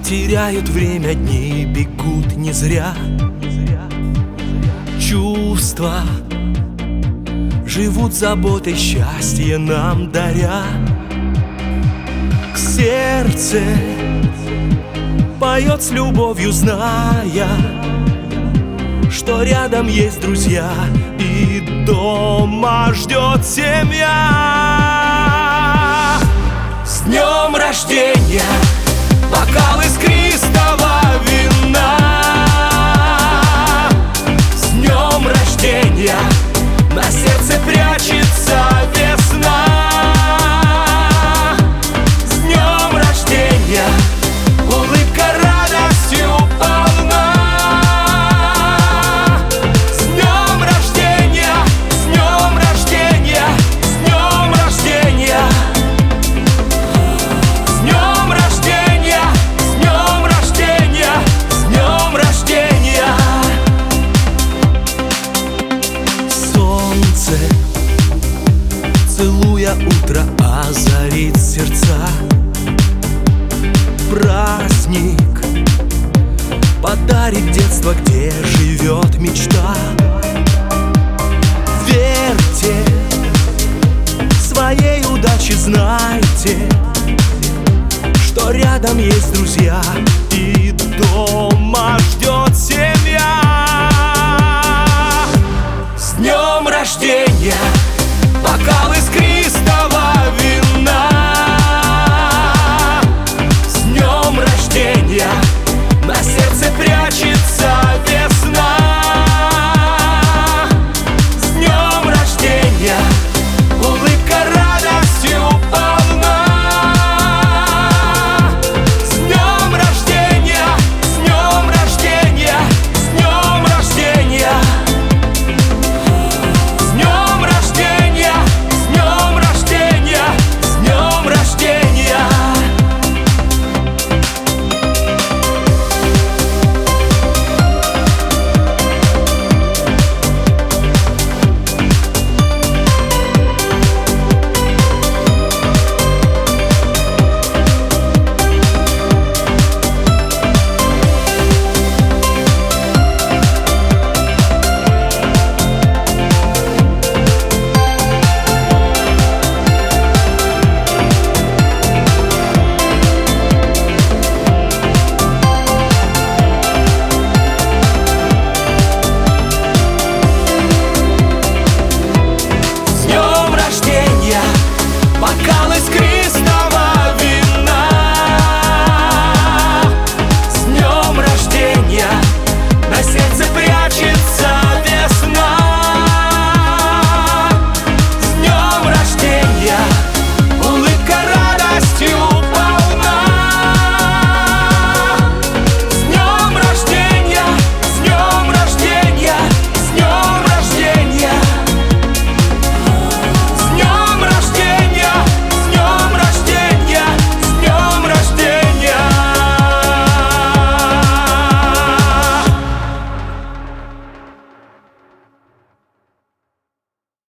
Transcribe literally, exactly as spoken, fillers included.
Теряют время дни, бегут не зря. Чувства живут заботой, счастье нам даря. Сердце поет с любовью, зная, что рядом есть друзья и дома ждет семья. С днем рождения! Бокал искристого вина. С днем рождения! На сердце прячется весна. С днем рождения! Улыбка радостью полна. С днем рождения! С днем рождения! С днем рождения! С днем рождения! С днем рождения! С днем рождения! Солнце, целуя утро, озарит сердца. Праздник подарит детство, где живет мечта. Верьте своей удаче, знайте, что рядом есть друзья и дома ждет семья.